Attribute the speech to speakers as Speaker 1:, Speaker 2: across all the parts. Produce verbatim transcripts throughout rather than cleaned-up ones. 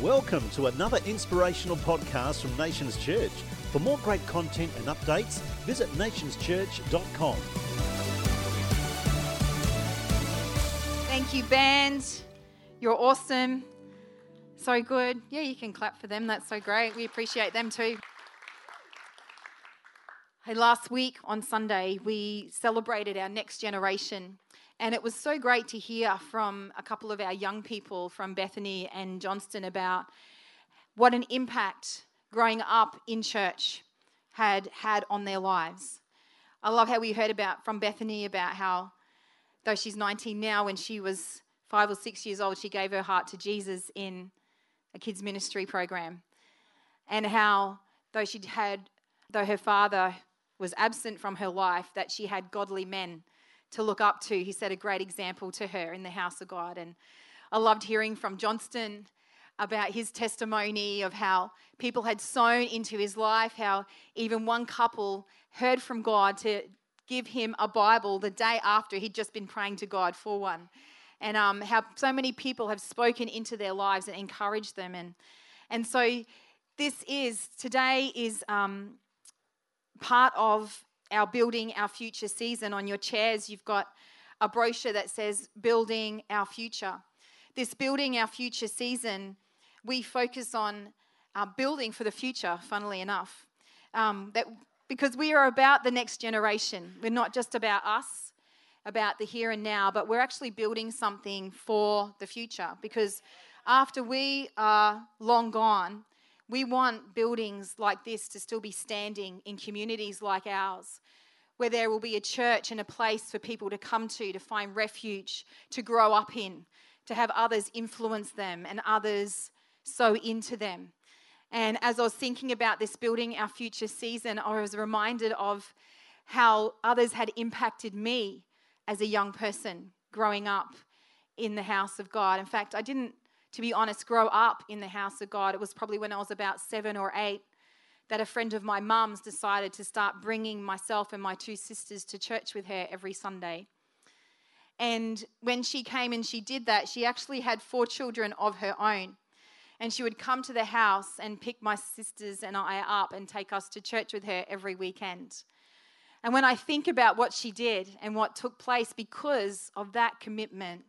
Speaker 1: Welcome to another inspirational podcast from Nations Church. For more great content and updates, visit nations church dot com.
Speaker 2: Thank you, band. You're awesome. So good. Yeah, you can clap for them. That's so great. We appreciate them too. Hey, last week on Sunday, we celebrated our next generation. And it was so great to hear from a couple of our young people from Bethany and Johnston about what an impact growing up in church had had on their lives. I love how we heard about from Bethany about how, though she's nineteen now, when she was five or six years old, she gave her heart to Jesus in a kids ministry program. And how, though she'd had, though her father was absent from her life, that she had godly men to look up to. He set a great example to her in the house of God. And I loved hearing from Johnston about his testimony of how people had sown into his life, how even one couple heard from God to give him a Bible the day after he'd just been praying to God for one. And um, how so many people have spoken into their lives and encouraged them. And and so this is, today is um, part of our Building Our Future season. On your chairs, you've got a brochure that says Building Our Future. This Building Our Future season, we focus on uh, building for the future, funnily enough, um, that because we are about the next generation. We're not just about us, about the here and now, but we're actually building something for the future, because after we are long gone, we want buildings like this to still be standing in communities like ours, where there will be a church and a place for people to come to, to find refuge, to grow up in, to have others influence them and others sow into them. And as I was thinking about this Building Our Future season, I was reminded of how others had impacted me as a young person growing up in the house of God. In fact, I didn't, to be honest, grow up in the house of God. It was probably when I was about seven or eight that a friend of my mum's decided to start bringing myself and my two sisters to church with her every Sunday. And when she came and she did that, she actually had four children of her own. And she would come to the house and pick my sisters and I up and take us to church with her every weekend. And when I think about what she did and what took place because of that commitment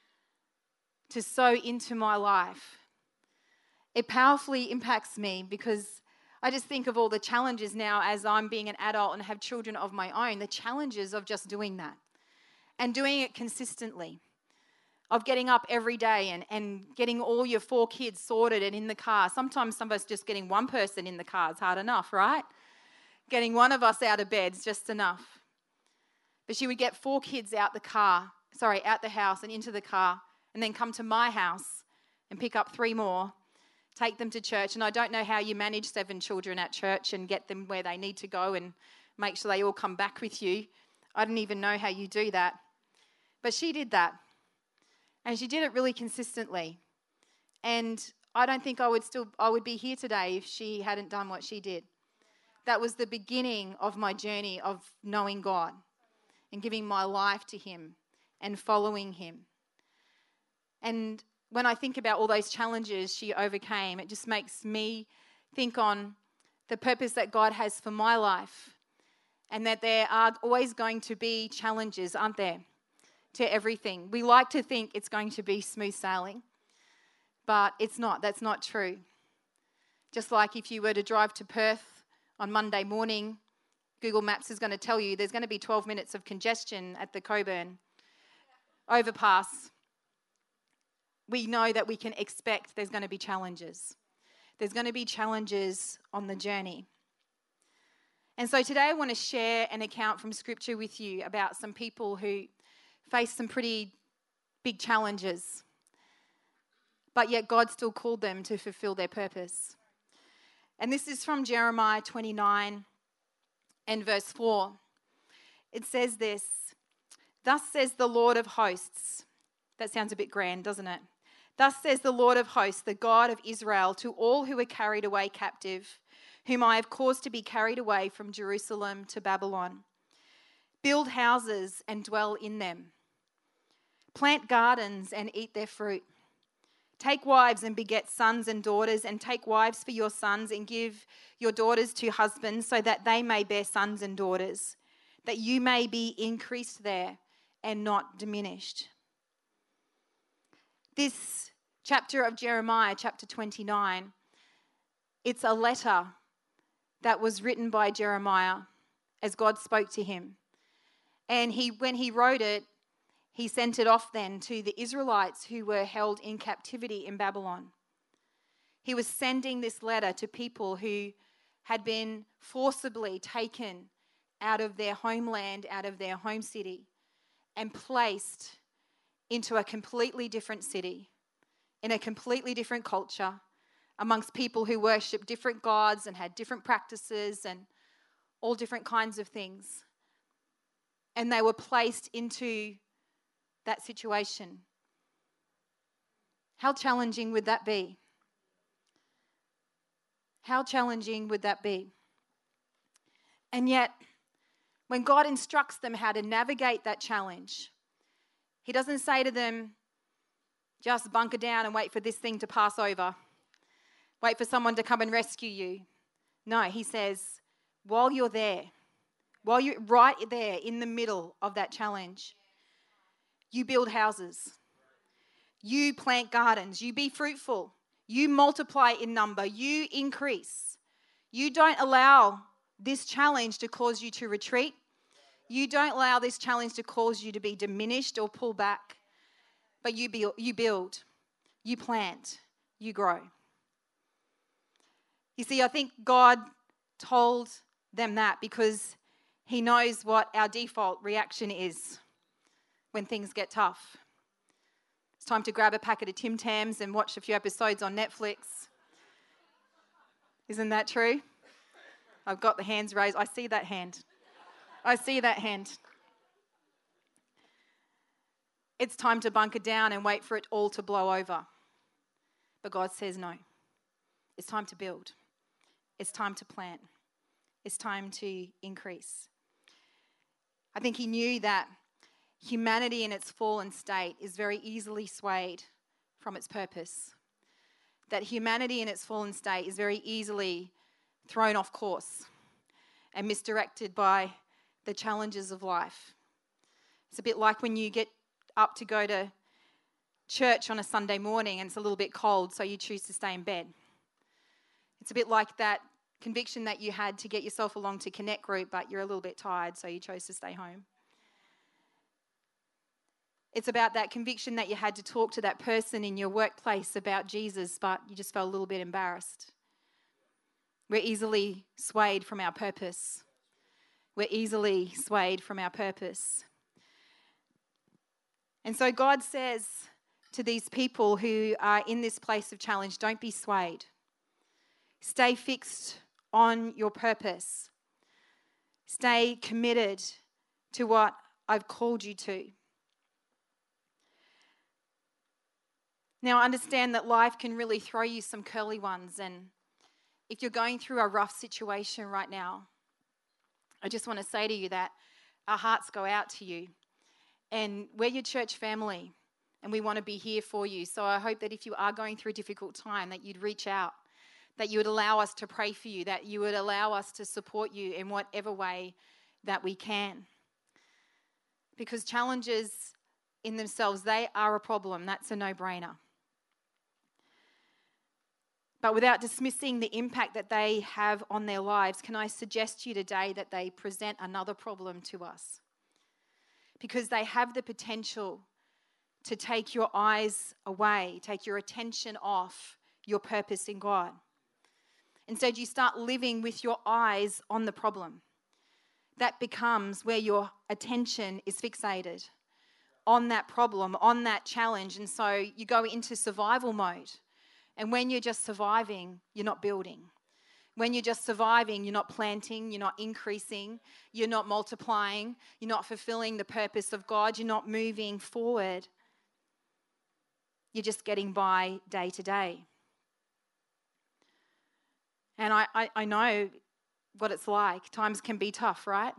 Speaker 2: to sow into my life, it powerfully impacts me, because I just think of all the challenges now as I'm being an adult and have children of my own, the challenges of just doing that and doing it consistently, of getting up every day and, and getting all your four kids sorted and in the car. Sometimes some of us just getting one person in the car is hard enough, right? Getting one of us out of bed is just enough. But she would get four kids out the car, sorry, out the house and into the car, and then come to my house and pick up three more, take them to church. And I don't know how you manage seven children at church and get them where they need to go and make sure they all come back with you. I don't even know how you do that. But she did that. And she did it really consistently. And I don't think I would still I would be here today if she hadn't done what she did. That was the beginning of my journey of knowing God and giving my life to him and following him. And when I think about all those challenges she overcame, it just makes me think on the purpose that God has for my life, and that there are always going to be challenges, aren't there, to everything. We like to think it's going to be smooth sailing, but it's not. That's not true. Just like if you were to drive to Perth on Monday morning, Google Maps is going to tell you there's going to be twelve minutes of congestion at the Coburn overpass. We know that we can expect there's going to be challenges. There's going to be challenges on the journey. And so today I want to share an account from Scripture with you about some people who faced some pretty big challenges, but yet God still called them to fulfill their purpose. And this is from Jeremiah twenty-nine and verse four. It says this: "Thus says the Lord of hosts." That sounds a bit grand, doesn't it? "Thus says the Lord of hosts, the God of Israel, to all who are carried away captive, whom I have caused to be carried away from Jerusalem to Babylon. Build houses and dwell in them. Plant gardens and eat their fruit. Take wives and beget sons and daughters, and take wives for your sons and give your daughters to husbands, so that they may bear sons and daughters, that you may be increased there and not diminished. This chapter of Jeremiah, chapter twenty-nine, it's a letter that was written by Jeremiah as God spoke to him. And he, when he wrote it, he sent it off then to the Israelites who were held in captivity in Babylon. He was sending this letter to people who had been forcibly taken out of their homeland, out of their home city, and placed into a completely different city, in a completely different culture, amongst people who worship different gods and had different practices and all different kinds of things. And they were placed into that situation. How challenging would that be? How challenging would that be? And yet, when God instructs them how to navigate that challenge, he doesn't say to them, just bunker down and wait for this thing to pass over. Wait for someone to come and rescue you. No, he says, while you're there, while you're right there in the middle of that challenge, you build houses, you plant gardens, you be fruitful, you multiply in number, you increase. You don't allow this challenge to cause you to retreat. You don't allow this challenge to cause you to be diminished or pull back, but you build, you build, you plant, you grow. You see, I think God told them that because he knows what our default reaction is when things get tough. It's time to grab a packet of Tim Tams and watch a few episodes on Netflix. Isn't that true? I've got the hands raised. I see that hand. I see that hand. It's time to bunker down and wait for it all to blow over. But God says no. It's time to build. It's time to plant. It's time to increase. I think he knew that humanity in its fallen state is very easily swayed from its purpose. That humanity in its fallen state is very easily thrown off course and misdirected by the challenges of life. It's a bit like when you get up to go to church on a Sunday morning and it's a little bit cold, so you choose to stay in bed. It's a bit like that conviction that you had to get yourself along to Connect Group, but you're a little bit tired, so you chose to stay home. It's about that conviction that you had to talk to that person in your workplace about Jesus, but you just felt a little bit embarrassed. We're easily swayed from our purpose. We're easily swayed from our purpose. And so God says to these people who are in this place of challenge, don't be swayed. Stay fixed on your purpose. Stay committed to what I've called you to. Now, understand that life can really throw you some curly ones, and if you're going through a rough situation right now, I just want to say to you that our hearts go out to you, and we're your church family, and we want to be here for you. So I hope that if you are going through a difficult time, that you'd reach out, that you would allow us to pray for you, that you would allow us to support you in whatever way that we can. Because challenges in themselves, they are a problem. That's a no-brainer. But without dismissing the impact that they have on their lives, can I suggest to you today that they present another problem to us? Because they have the potential to take your eyes away, take your attention off your purpose in God. Instead, you start living with your eyes on the problem. That becomes where your attention is fixated, on that problem, on that challenge. And so you go into survival mode. And when you're just surviving, you're not building. When you're just surviving, you're not planting, you're not increasing, you're not multiplying, you're not fulfilling the purpose of God, you're not moving forward. You're just getting by day to day. And I, I, I know what it's like. Times can be tough, right?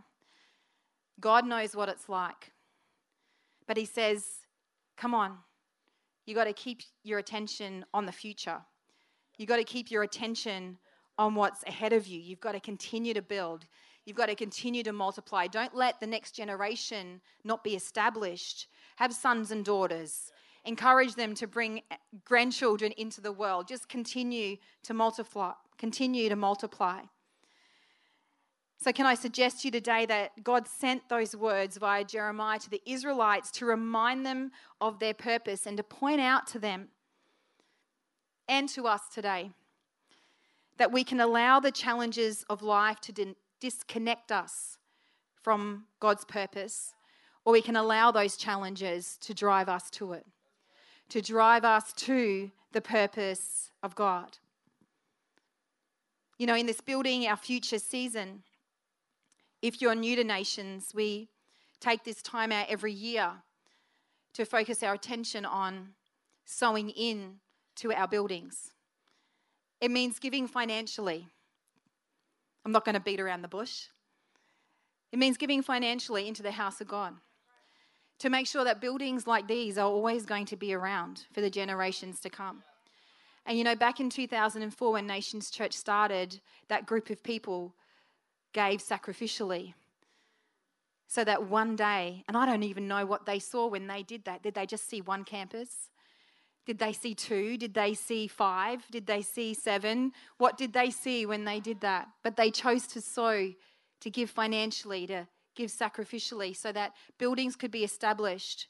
Speaker 2: God knows what it's like. But he says, come on, you got to keep your attention on the future. You got to keep your attention on what's ahead of you. You've got to continue to build. You've got to continue to multiply. Don't let the next generation not be established. Have sons and daughters. Encourage them to bring grandchildren into the world. Just continue to multiply. Continue to multiply. So can I suggest to you today that God sent those words via Jeremiah to the Israelites to remind them of their purpose and to point out to them and to us today that we can allow the challenges of life to din- disconnect us from God's purpose, or we can allow those challenges to drive us to it, to drive us to the purpose of God. You know, in this Building Our Future season, if you're new to Nations, we take this time out every year to focus our attention on sowing in to our buildings. It means giving financially. I'm not going to beat around the bush. It means giving financially into the house of God to make sure that buildings like these are always going to be around for the generations to come. And you know, back in two thousand four when Nations Church started, that group of people gave sacrificially so that one day, and I don't even know what they saw when they did that. Did they just see one campus? Did they see two? Did they see five? Did they see seven? What did they see when they did that? But they chose to sow, to give financially, to give sacrificially so that buildings could be established,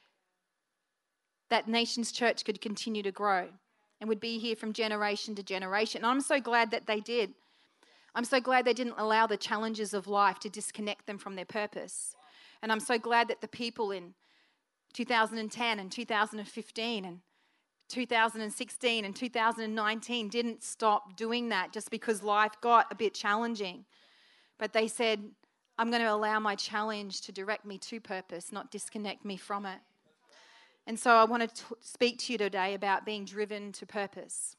Speaker 2: that Nations Church could continue to grow and would be here from generation to generation. And I'm so glad that they did. I'm so glad they didn't allow the challenges of life to disconnect them from their purpose. And I'm so glad that the people in two thousand ten and two thousand fifteen and two thousand sixteen and two thousand nineteen didn't stop doing that just because life got a bit challenging. But they said, I'm going to allow my challenge to direct me to purpose, not disconnect me from it. And so I want to t- speak to you today about being driven to purpose.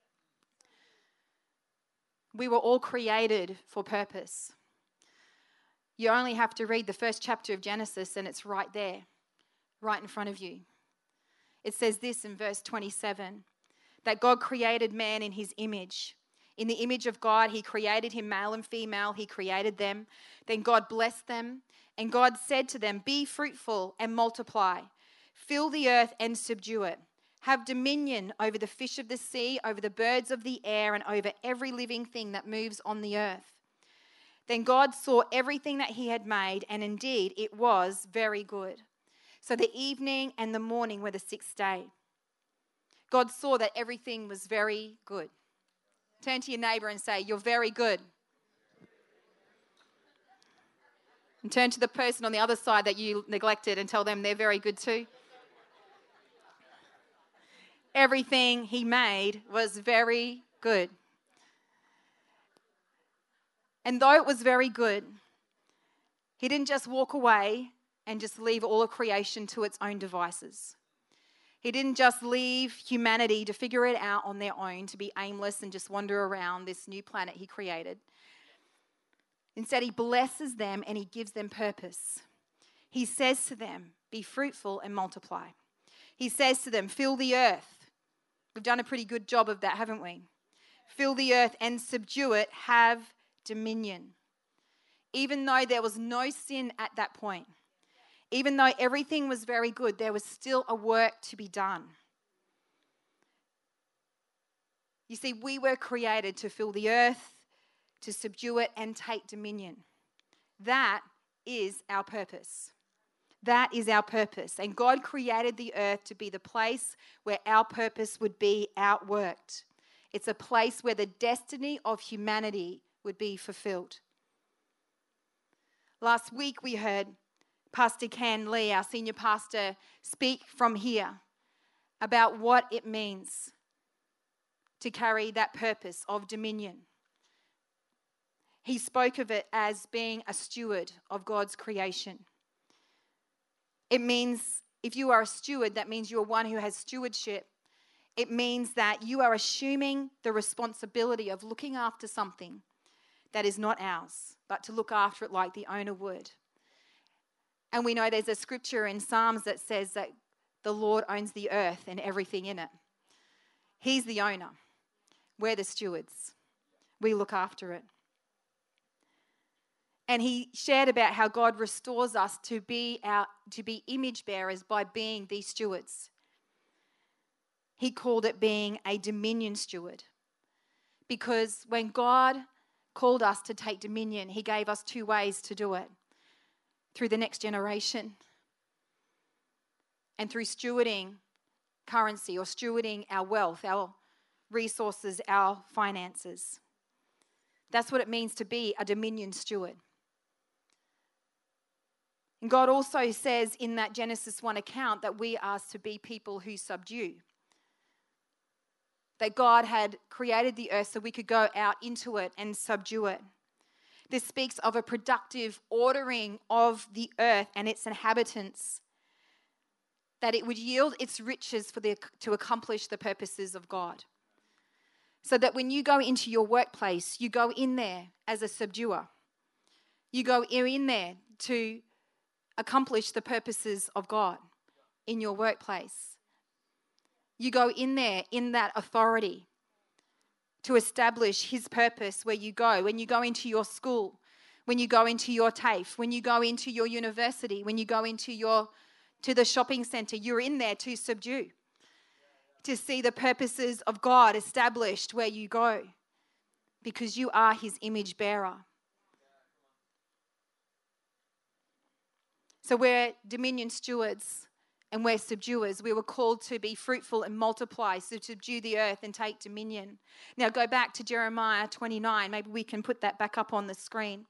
Speaker 2: We were all created for purpose. You only have to read the first chapter of Genesis and it's right there, right in front of you. It says this in verse twenty-seven, that God created man in his image. In the image of God, he created him, male and female, he created them. Then God blessed them, and God said to them, be fruitful and multiply. Fill the earth and subdue it. Have dominion over the fish of the sea, over the birds of the air, and over every living thing that moves on the earth. Then God saw everything that he had made, and indeed it was very good. So the evening and the morning were the sixth day. God saw that everything was very good. Turn to your neighbour and say, you're very good. And turn to the person on the other side that you neglected and tell them they're very good too. Everything he made was very good. And though it was very good, he didn't just walk away and just leave all of creation to its own devices. He didn't just leave humanity to figure it out on their own, to be aimless and just wander around this new planet he created. Instead, he blesses them and he gives them purpose. He says to them, be fruitful and multiply. He says to them, fill the earth. We've done a pretty good job of that, haven't we? Fill the earth and subdue it, have dominion. Even though there was no sin at that point, even though everything was very good, there was still a work to be done. You see, we were created to fill the earth, to subdue it, and take dominion. That is our purpose. That is our purpose. And God created the earth to be the place where our purpose would be outworked. It's a place where the destiny of humanity would be fulfilled. Last week we heard Pastor Ken Lee, our senior pastor, speak from here about what it means to carry that purpose of dominion. He spoke of it as being a steward of God's creation. It means if you are a steward, that means you're one who has stewardship. It means that you are assuming the responsibility of looking after something that is not ours, but to look after it like the owner would. And we know there's a scripture in Psalms that says that the Lord owns the earth and everything in it. He's the owner. We're the stewards. We look after it. And he shared about how God restores us to be our to be image bearers by being these stewards. He called it being a dominion steward. Because when God called us to take dominion, he gave us two ways to do it. Through the next generation and through stewarding currency or stewarding our wealth, our resources, our finances. That's what it means to be a dominion steward. And God also says in that Genesis one account that we are to be people who subdue. That God had created the earth so we could go out into it and subdue it. This speaks of a productive ordering of the earth and its inhabitants, that it would yield its riches for the, to accomplish the purposes of God. So that when you go into your workplace, you go in there as a subduer. You go in there to accomplish the purposes of God in your workplace. You go in there in that authority to establish his purpose where you go. When you go into your school, when you go into your TAFE, when you go into your university, when you go into your to the shopping centre, you're in there to subdue, to see the purposes of God established where you go, because you are his image bearer. So we're dominion stewards and we're subduers. We were called to be fruitful and multiply, so to subdue the earth and take dominion. Now go back to Jeremiah twenty-nine. Maybe we can put that back up on the screen.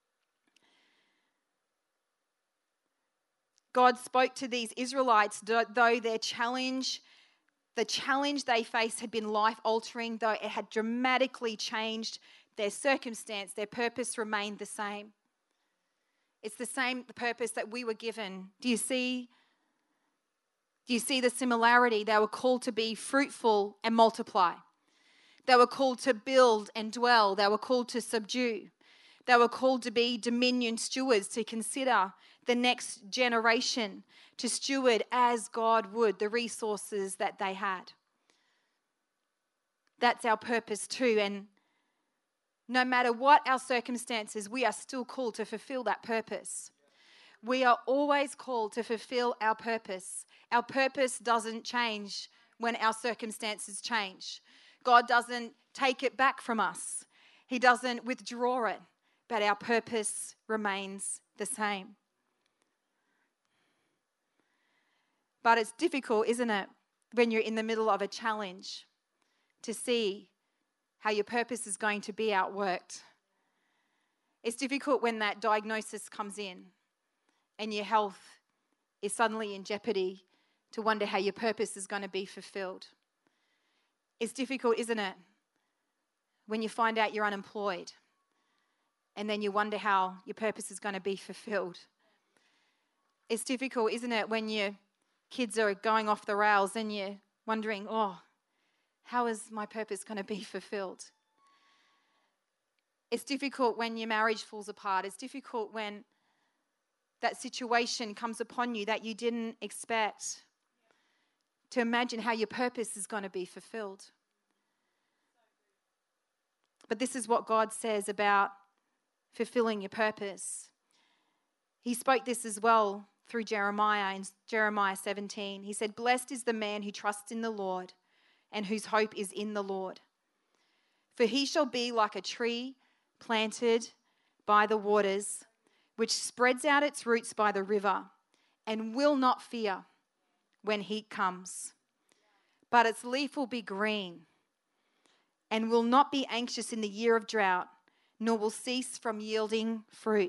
Speaker 2: God spoke to these Israelites, though their challenge, the challenge they faced had been life-altering, though it had dramatically changed their circumstance, their purpose remained the same. It's the same purpose that we were given. Do you see? Do you see the similarity? They were called to be fruitful and multiply. They were called to build and dwell. They were called to subdue. They were called to be dominion stewards, to consider the next generation, to steward as God would the resources that they had. That's our purpose too. And no matter what our circumstances, we are still called to fulfill that purpose. We are always called to fulfill our purpose. Our purpose doesn't change when our circumstances change. God doesn't take it back from us. He doesn't withdraw it, but our purpose remains the same. But it's difficult, isn't it, when you're in the middle of a challenge to see how your purpose is going to be outworked. It's difficult when that diagnosis comes in and your health is suddenly in jeopardy to wonder how your purpose is going to be fulfilled. It's difficult, isn't it, when you find out you're unemployed and then you wonder how your purpose is going to be fulfilled. It's difficult, isn't it, when your kids are going off the rails and you're wondering, oh, how is my purpose going to be fulfilled? It's difficult when your marriage falls apart. It's difficult when that situation comes upon you that you didn't expect, to imagine how your purpose is going to be fulfilled. But this is what God says about fulfilling your purpose. He spoke this as well through Jeremiah in Jeremiah seventeen. He said, "Blessed is the man who trusts in the Lord and whose hope is in the Lord. For he shall be like a tree planted by the waters, which spreads out its roots by the river and will not fear when heat comes. But its leaf will be green and will not be anxious in the year of drought, nor will cease from yielding fruit."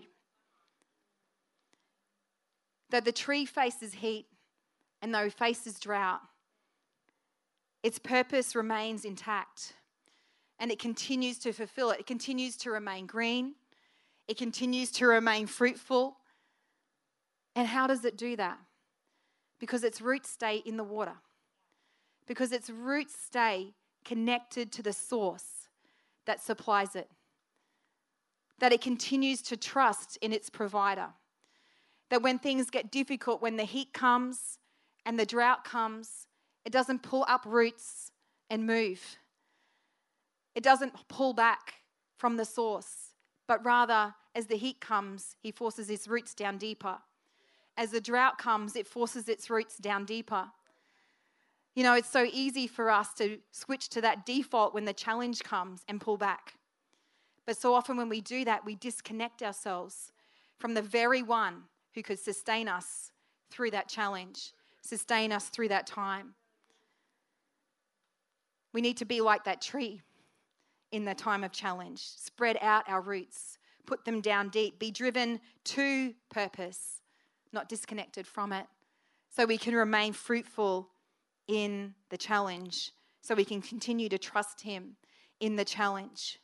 Speaker 2: Though the tree faces heat and though it faces drought, its purpose remains intact and it continues to fulfill it. It continues to remain green. It continues to remain fruitful. And how does it do that? Because its roots stay in the water. Because its roots stay connected to the source that supplies it. That it continues to trust in its provider. That when things get difficult, when the heat comes and the drought comes, it doesn't pull up roots and move. It doesn't pull back from the source, but rather, as the heat comes, he forces his roots down deeper. As the drought comes, it forces its roots down deeper. You know, it's so easy for us to switch to that default when the challenge comes and pull back. But so often when we do that, we disconnect ourselves from the very one who could sustain us through that challenge, sustain us through that time. We need to be like that tree in the time of challenge. Spread out our roots, put them down deep, be driven to purpose, not disconnected from it, so we can remain fruitful in the challenge, so we can continue to trust him in the challenge.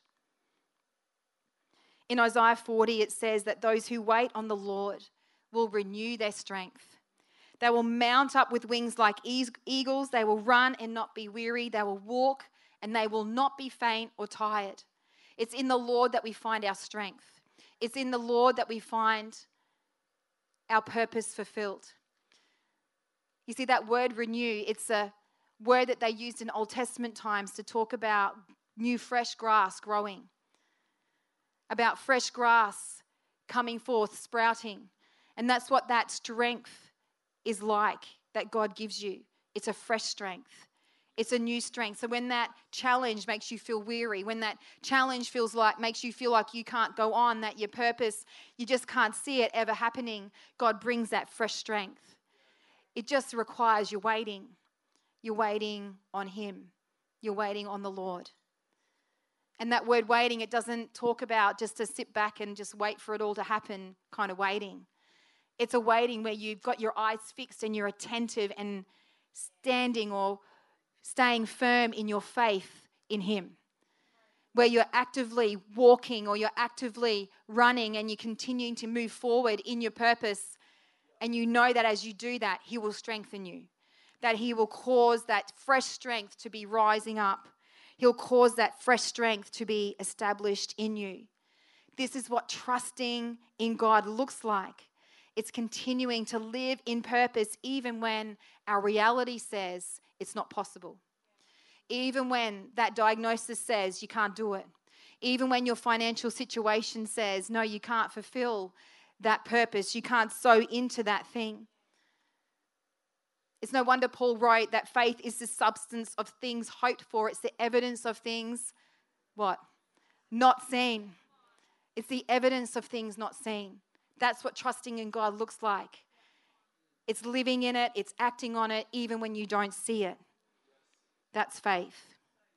Speaker 2: In Isaiah forty, it says that those who wait on the Lord will renew their strength. They will mount up with wings like eagles. They will run and not be weary. They will walk and they will not be faint or tired. It's in the Lord that we find our strength. It's in the Lord that we find our purpose fulfilled. You see, that word renew, it's a word that they used in Old Testament times to talk about new fresh grass growing, about fresh grass coming forth, sprouting. And that's what that strength is like that God gives you. It's a fresh strength. It's a new strength. So when that challenge makes you feel weary, when that challenge feels like makes you feel like you can't go on, that your purpose, you just can't see it ever happening, God brings that fresh strength. It just requires you're waiting. You're waiting on him. You're waiting on the Lord. And that word waiting, it doesn't talk about just to sit back and just wait for it all to happen kind of waiting. It's a waiting where you've got your eyes fixed and you're attentive and standing or staying firm in your faith in him. Where you're actively walking or you're actively running and you're continuing to move forward in your purpose. And you know that as you do that, he will strengthen you. That he will cause that fresh strength to be rising up. He'll cause that fresh strength to be established in you. This is what trusting in God looks like. It's continuing to live in purpose even when our reality says it's not possible. Even when that diagnosis says you can't do it. Even when your financial situation says, no, you can't fulfill that purpose. You can't sow into that thing. It's no wonder Paul wrote that faith is the substance of things hoped for. It's the evidence of things, what? Not seen. It's the evidence of things not seen. That's what trusting in God looks like. It's living in it. It's acting on it even when you don't see it. That's faith.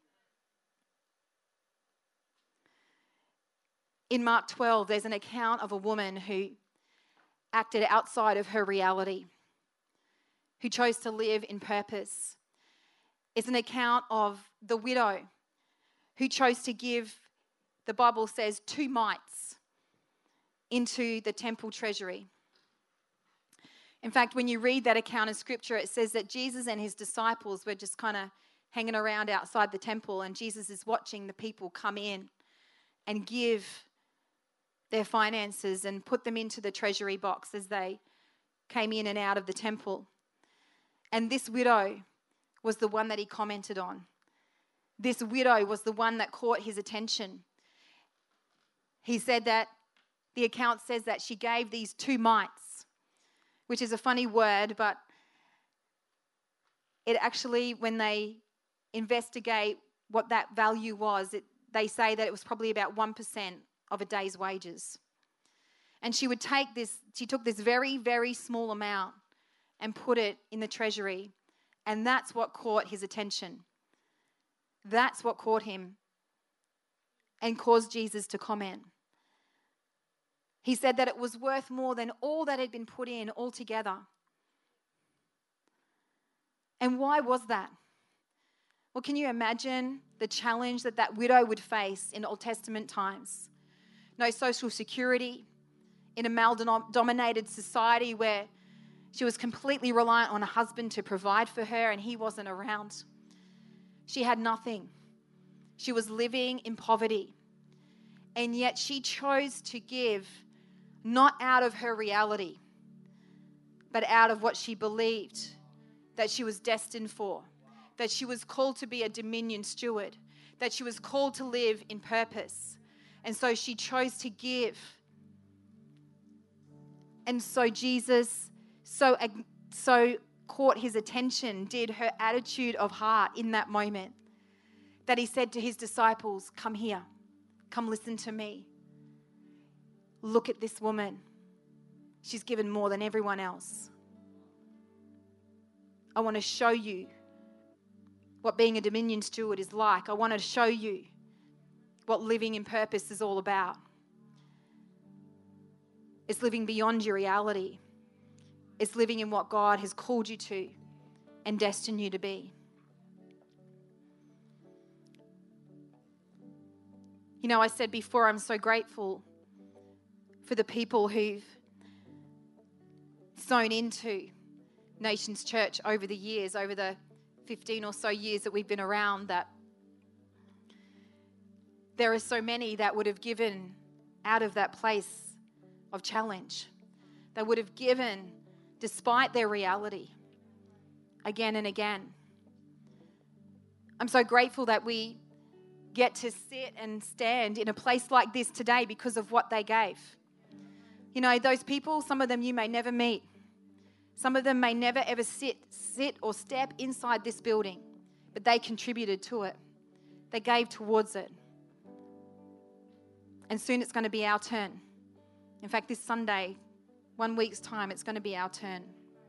Speaker 2: In Mark twelve, there's an account of a woman who acted outside of her reality, who chose to live in purpose. It's an account of the widow who chose to give, the Bible says, two mites into the temple treasury. In fact, when you read that account in Scripture, it says that Jesus and his disciples were just kind of hanging around outside the temple, and Jesus is watching the people come in and give their finances and put them into the treasury box as they came in and out of the temple. And this widow was the one that he commented on. This widow was the one that caught his attention. He said that, the account says that she gave these two mites, which is a funny word, but it actually, when they investigate what that value was, it, they say that it was probably about one percent of a day's wages. And she would take this, she took this very, very small amount and put it in the treasury. And that's what caught his attention. That's what caught him and caused Jesus to comment. He said that it was worth more than all that had been put in altogether. And why was that? Well, can you imagine the challenge that that widow would face in Old Testament times? No social security, in a male-dominated society where she was completely reliant on a husband to provide for her and he wasn't around. She had nothing. She was living in poverty. And yet she chose to give not out of her reality, but out of what she believed that she was destined for, that she was called to be a dominion steward, that she was called to live in purpose. And so she chose to give. And so Jesus so, so caught his attention, did her attitude of heart in that moment, that he said to his disciples, come here, come listen to me. Look at this woman. She's given more than everyone else. I want to show you what being a dominion steward is like. I want to show you what living in purpose is all about. It's living beyond your reality. It's living in what God has called you to and destined you to be. You know, I said before, I'm so grateful for the people who've sown into Nations Church over the years, over the fifteen or so years that we've been around, that there are so many that would have given out of that place of challenge. They would have given despite their reality again and again. I'm so grateful that we get to sit and stand in a place like this today because of what they gave. You know, those people, some of them you may never meet. Some of them may never ever sit, sit or step inside this building, but they contributed to it. They gave towards it. And soon it's going to be our turn. In fact, this Sunday, one week's time, it's going to be our turn.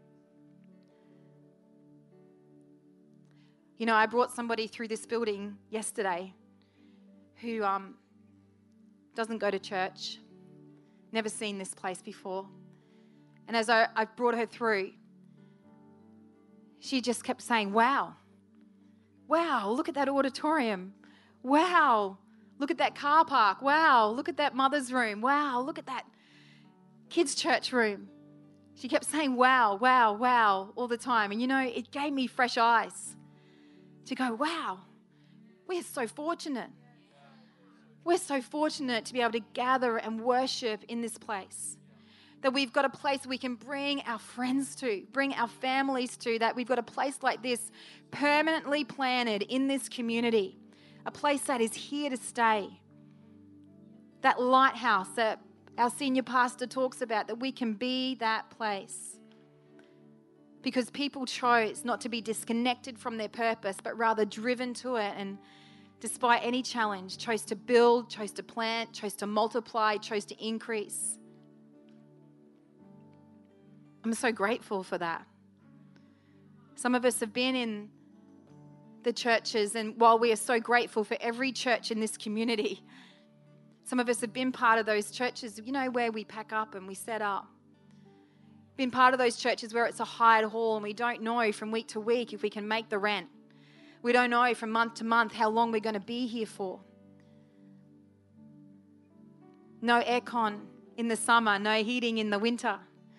Speaker 2: You know, I brought somebody through this building yesterday who um, doesn't go to church, never seen this place before. And as I, I brought her through, she just kept saying, wow, wow, look at that auditorium. Wow, look at that car park. Wow, look at that mother's room. Wow, look at that kids' church room. She kept saying, wow, wow, wow, all the time. And you know, it gave me fresh eyes to go, wow, we're so fortunate. We're so fortunate to be able to gather and worship in this place. That we've got a place we can bring our friends to, bring our families to, that we've got a place like this permanently planted in this community, a place that is here to stay. That lighthouse that our senior pastor talks about, that we can be that place. Because people chose not to be disconnected from their purpose, but rather driven to it, and despite any challenge, chose to build, chose to plant, chose to multiply, chose to increase. I'm so grateful for that. Some of us have been in the churches, and while we are so grateful for every church in this community, some of us have been part of those churches, you know, where we pack up and we set up. Been part of those churches where it's a hired hall and we don't know from week to week if we can make the rent. We don't know from month to month how long we're going to be here for. No aircon in the summer, no heating in the winter.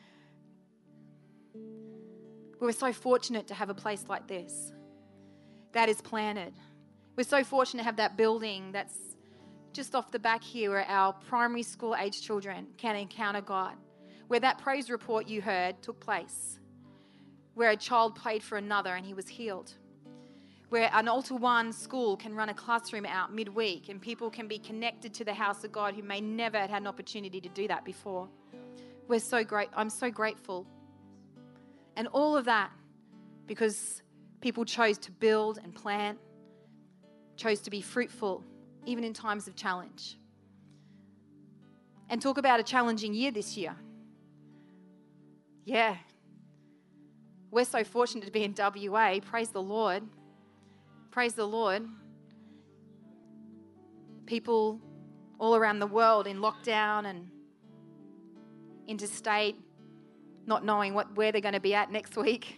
Speaker 2: We're so fortunate to have a place like this that is planted. We're so fortunate to have that building that's just off the back here where our primary school age children can encounter God, where that praise report you heard took place, where a child prayed for another and he was healed, where an Altar One school can run a classroom out midweek and people can be connected to the house of God who may never have had an opportunity to do that before. We're so great. I'm so grateful. And all of that because people chose to build and plant, chose to be fruitful, even in times of challenge. And talk about a challenging year this year. Yeah. We're so fortunate to be in W A. Praise the Lord. Praise the Lord. People all around the world in lockdown and interstate, not knowing what where they're going to be at next week.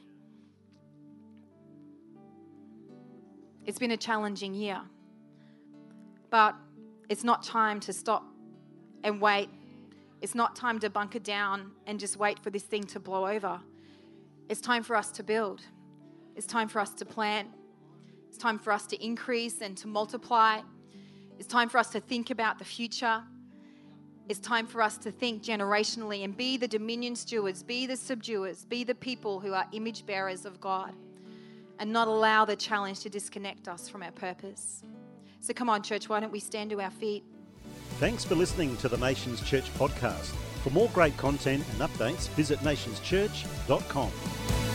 Speaker 2: It's been a challenging year. But it's not time to stop and wait. It's not time to bunker down and just wait for this thing to blow over. It's time for us to build. It's time for us to plant. It's time for us to increase and to multiply. It's time for us to think about the future. It's time for us to think generationally and be the dominion stewards, be the subduers, be the people who are image bearers of God, and not allow the challenge to disconnect us from our purpose. So come on, church, why don't we stand to our feet?
Speaker 1: Thanks for listening to the Nations Church podcast. For more great content and updates, visit nations church dot com.